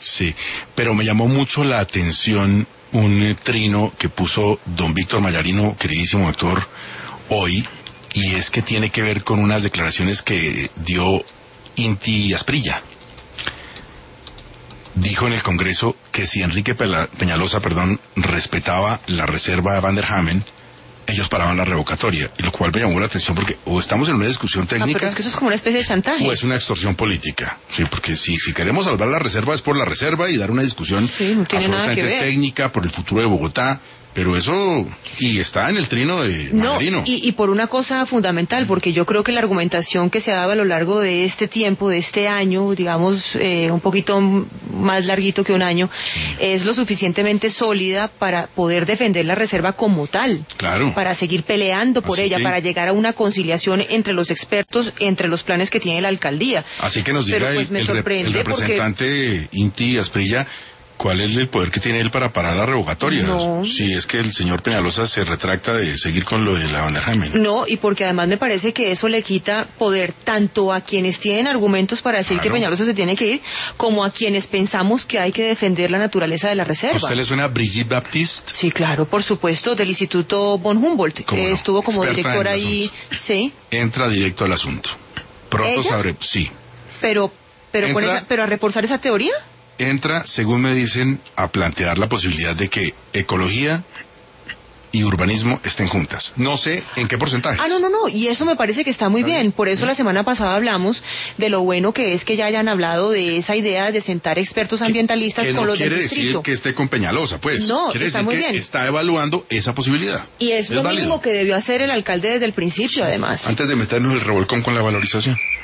Sí, pero me llamó mucho la atención un trino que puso don Víctor Mayarino, queridísimo doctor, hoy, y es que tiene que ver con unas declaraciones que dio Inti Asprilla. Dijo en el Congreso que si Enrique Peñalosa, respetaba la reserva de Van der Hamen, ellos paraban la revocatoria, y lo cual me llamó la atención porque o estamos en una discusión técnica, pero es que eso es como una especie de chantaje, o es una extorsión política, sí, porque si queremos salvar la reserva es por la reserva y dar una discusión no tiene absolutamente técnica por el futuro de Bogotá, pero eso, y está en el trino de Mayarino. Y por una cosa fundamental, porque yo creo que la argumentación que se ha dado a lo largo de este tiempo, de este año, digamos, un poquito más larguito que un año, es lo suficientemente sólida para poder defender la reserva como tal. Claro. Para seguir peleando por ella, para llegar a una conciliación entre los expertos, entre los planes que tiene la alcaldía. Así que nos diga el representante Inti Asprilla, ¿cuál es el poder que tiene él para parar la revocatoria? No. Si es que el señor Peñalosa se retracta de seguir con lo de la Van der Hamen. No, y porque además me parece que eso le quita poder tanto a quienes tienen argumentos para decir que Peñalosa se tiene que ir, como a quienes pensamos que hay que defender la naturaleza de la reserva. ¿A usted le suena Brigitte Baptiste? Sí, claro, por supuesto, del Instituto von Humboldt, que estuvo como directora ahí. Sí. Entra directo al asunto. Pronto sabré, sí. Pero a reforzar esa teoría. Entra, según me dicen, a plantear la posibilidad de que ecología y urbanismo estén juntas. No sé en qué porcentajes. No, y eso me parece que está muy bien. Por eso la semana pasada hablamos de lo bueno que es que ya hayan hablado de esa idea de sentar expertos ambientalistas con los del distrito. No quiere decir que esté con Peñalosa, pues. No, quiere está decir muy que bien. Está evaluando esa posibilidad. Y es lo mismo que debió hacer el alcalde desde el principio, además. Antes de meternos el revolcón con la valorización.